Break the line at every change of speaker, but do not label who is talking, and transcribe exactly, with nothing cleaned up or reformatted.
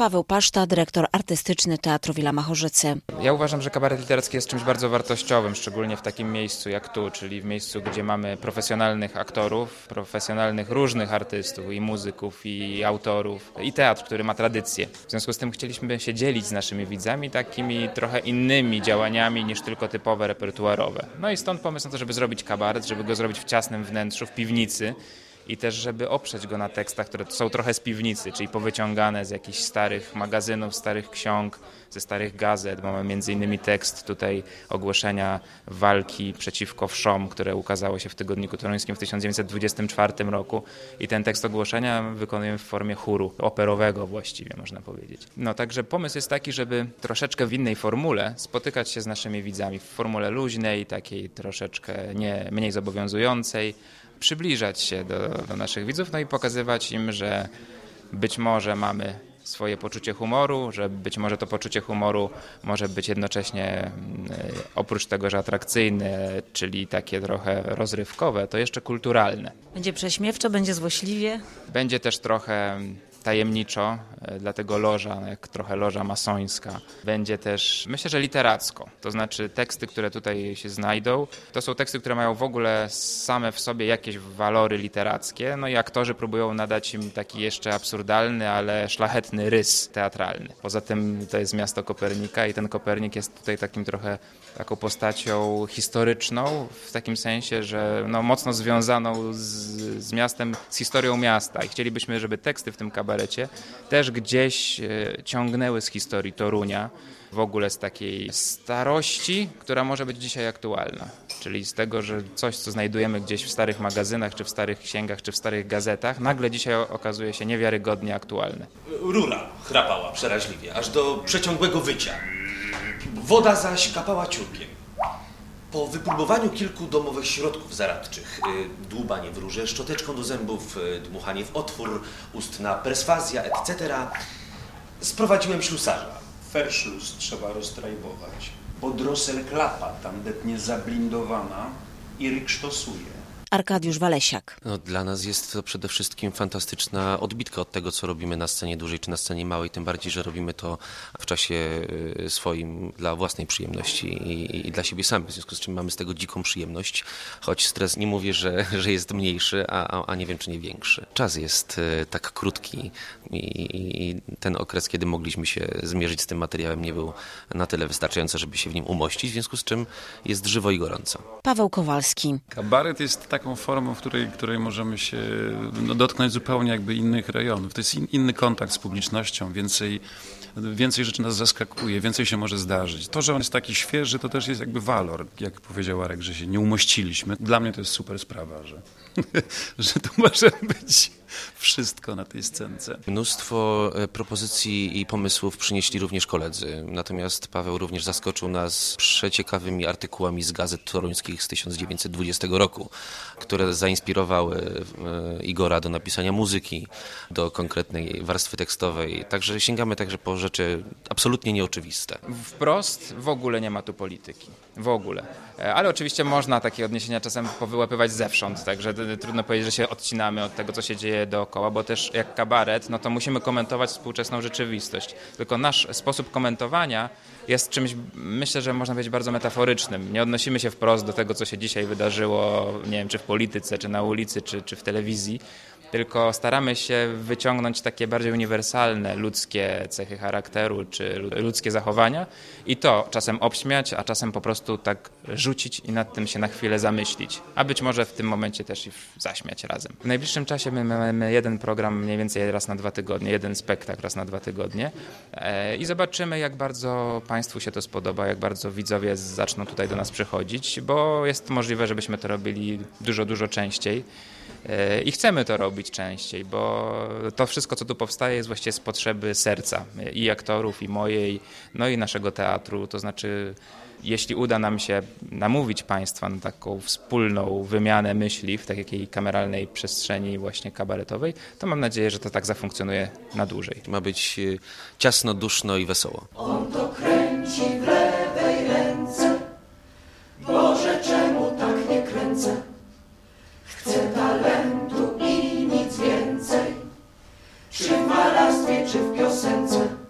Paweł Paszta, dyrektor artystyczny Teatru Villa Machorzyce.
Ja uważam, że kabaret literacki jest czymś bardzo wartościowym, szczególnie w takim miejscu jak tu, czyli w miejscu, gdzie mamy profesjonalnych aktorów, profesjonalnych różnych artystów i muzyków, i autorów, i teatr, który ma tradycję. W związku z tym chcieliśmy się dzielić z naszymi widzami takimi trochę innymi działaniami niż tylko typowe repertuarowe. No i stąd pomysł na to, żeby zrobić kabaret, żeby go zrobić w ciasnym wnętrzu, w piwnicy, i też, żeby oprzeć go na tekstach, które są trochę z piwnicy, czyli powyciągane z jakichś starych magazynów, starych ksiąg, ze starych gazet. Mamy między innymi tekst tutaj ogłoszenia walki przeciwko wszom, które ukazało się w Tygodniku Toruńskim w tysiąc dziewięćset dwudziestym czwartym roku. I ten tekst ogłoszenia wykonujemy w formie chóru, operowego właściwie można powiedzieć. No także pomysł jest taki, żeby troszeczkę w innej formule spotykać się z naszymi widzami, w formule luźnej, takiej troszeczkę nie, mniej zobowiązującej, przybliżać się do, do naszych widzów, no i pokazywać im, że być może mamy swoje poczucie humoru, że być może to poczucie humoru może być jednocześnie oprócz tego, że atrakcyjne, czyli takie trochę rozrywkowe, to jeszcze kulturalne.
Będzie prześmiewczo, będzie złośliwie?
Będzie też trochę tajemniczo, dlatego loża, jak trochę loża masońska. Będzie też, myślę, że literacko. To znaczy teksty, które tutaj się znajdą, to są teksty, które mają w ogóle same w sobie jakieś walory literackie, no i aktorzy próbują nadać im taki jeszcze absurdalny, ale szlachetny rys teatralny. Poza tym to jest miasto Kopernika i ten Kopernik jest tutaj takim trochę taką postacią historyczną, w takim sensie, że no, mocno związaną z, z miastem, z historią miasta i chcielibyśmy, żeby teksty w tym kabarecie też gdzieś ciągnęły z historii Torunia, w ogóle z takiej starości, która może być dzisiaj aktualna. Czyli z tego, że coś, co znajdujemy gdzieś w starych magazynach, czy w starych księgach, czy w starych gazetach, nagle dzisiaj okazuje się niewiarygodnie aktualne.
Rura chrapała przeraźliwie, aż do przeciągłego wycia. Woda zaś kapała ciurkiem. Po wypróbowaniu kilku domowych środków zaradczych, dłubanie w rurze, szczoteczką do zębów, dmuchanie w otwór, ustna perswazja, et cetera, sprowadziłem ślusarza.
Ferszlus trzeba roztrajbować, bo drosel klapa tandetnie zablindowana i ryksztosuje.
Arkadiusz Walesiak.
No, dla nas jest to przede wszystkim fantastyczna odbitka od tego, co robimy na scenie dużej czy na scenie małej, tym bardziej, że robimy to w czasie swoim dla własnej przyjemności i, i dla siebie samych, w związku z czym mamy z tego dziką przyjemność, choć stres nie mówię, że, że jest mniejszy, a, a nie wiem, czy nie większy. Czas jest tak krótki i, i ten okres, kiedy mogliśmy się zmierzyć z tym materiałem, nie był na tyle wystarczający, żeby się w nim umościć, w związku z czym jest żywo i gorąco.
Paweł Kowalski.
Kabaret jest taką formą, w której, której możemy się no, dotknąć zupełnie jakby innych rejonów. To jest in, inny kontakt z publicznością, więcej, więcej rzeczy nas zaskakuje, więcej się może zdarzyć. To, że on jest taki świeży, to też jest jakby walor, jak powiedział Arek, że się nie umościliśmy. Dla mnie to jest super sprawa, że, że tu może być wszystko na tej scence.
Mnóstwo propozycji i pomysłów przynieśli również koledzy. Natomiast Paweł również zaskoczył nas przeciekawymi artykułami z gazet toruńskich z tysiąc dziewięćset dwudziestego roku, które zainspirowały Igora do napisania muzyki, do konkretnej warstwy tekstowej. Także sięgamy także po rzeczy absolutnie nieoczywiste.
Wprost w ogóle nie ma tu polityki. W ogóle. Ale oczywiście można takie odniesienia czasem powyłapywać zewsząd, także trudno powiedzieć, że się odcinamy od tego, co się dzieje dookoła, bo też jak kabaret, no to musimy komentować współczesną rzeczywistość. Tylko nasz sposób komentowania jest czymś, myślę, że można powiedzieć, bardzo metaforycznym. Nie odnosimy się wprost do tego, co się dzisiaj wydarzyło, nie wiem, czy w polityce, czy na ulicy, czy, czy w telewizji, tylko staramy się wyciągnąć takie bardziej uniwersalne ludzkie cechy charakteru czy ludzkie zachowania i to czasem obśmiać, a czasem po prostu tak rzucić i nad tym się na chwilę zamyślić, a być może w tym momencie też i zaśmiać razem. W najbliższym czasie my mamy jeden program mniej więcej raz na dwa tygodnie, jeden spektakl raz na dwa tygodnie i zobaczymy, jak bardzo Państwu się to spodoba, jak bardzo widzowie zaczną tutaj do nas przychodzić, bo jest możliwe, żebyśmy to robili dużo, dużo częściej. I chcemy to robić częściej, bo to wszystko, co tu powstaje, jest właściwie z potrzeby serca i aktorów, i mojej, no i naszego teatru. To znaczy, jeśli uda nam się namówić Państwa na taką wspólną wymianę myśli w takiej kameralnej przestrzeni właśnie kabaretowej, to mam nadzieję, że to tak zafunkcjonuje na dłużej.
Ma być ciasno, duszno i wesoło.